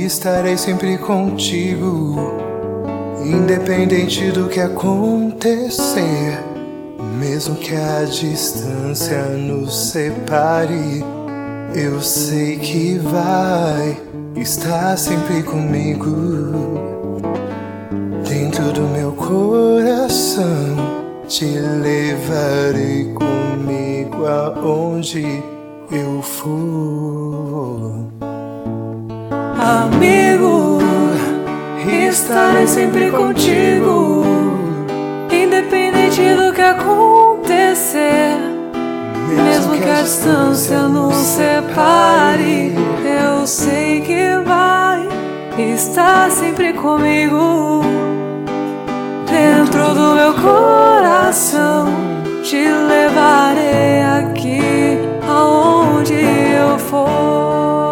estarei sempre contigo, independente do que acontecer. Mesmo que a distância nos separe, eu sei que vai estar sempre comigo. Dentro do meu coração, te levarei comigo aonde eu for. Amigo, estarei sempre contigo, independente do que acontecer. Mesmo que a distância nos separe, eu sei que vai estar sempre comigo. Dentro do meu coração, te levarei aqui aonde eu for.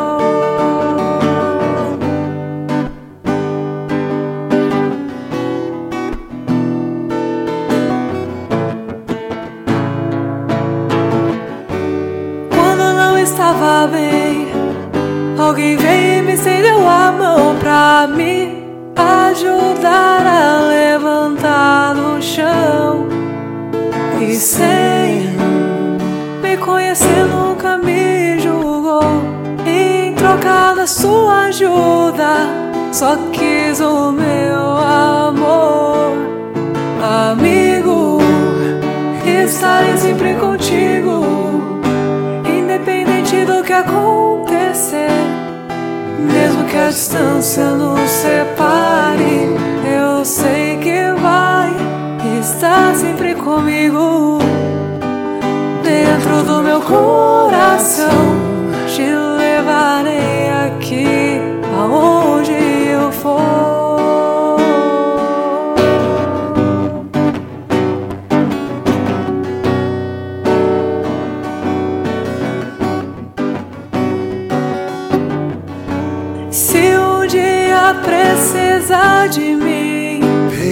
Quando não estava bem, alguém veio e me estendeu a mão pra me ajudar a levantar do chão. E sem me conhecer nunca me julgou. Em troca da sua ajuda, só quis o meu amor. Amigo, estarei sempre contigo, independente do que acontecer. Mesmo que a distância nos separe, eu sei que vai estar sempre comigo. Dentro do meu coração, te levarei aqui aonde eu for. Se um dia precisar de mim,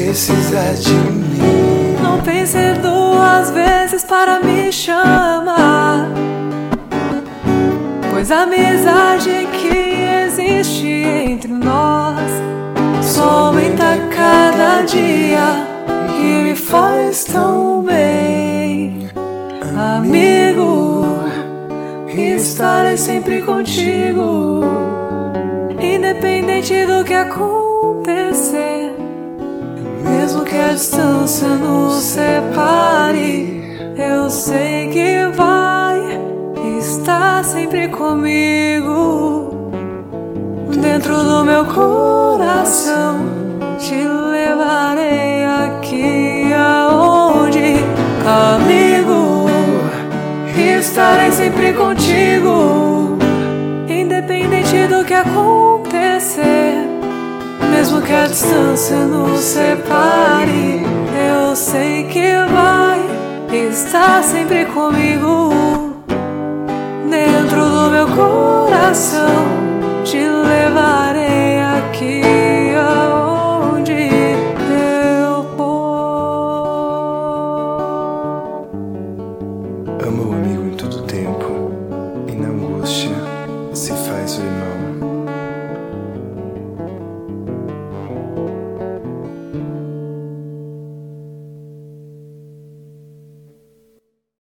não pense duas vezes para me chamar, pois a amizade que existe entre nós só aumenta a cada dia e me faz tão bem. Amigo, estarei sempre contigo, independente do que acontecer. Mesmo que a distância nos separe, eu sei que vai estar sempre comigo. Dentro do meu coração, te levarei aqui aonde. Amigo, estarei sempre contigo, independente do que acontecer. Mesmo que a distância nos separe, eu sei que vai estar sempre comigo. Dentro do meu coração, te levarei aqui aonde eu for. Amo o amigo em todo tempo, e na angústia se faz o irmão.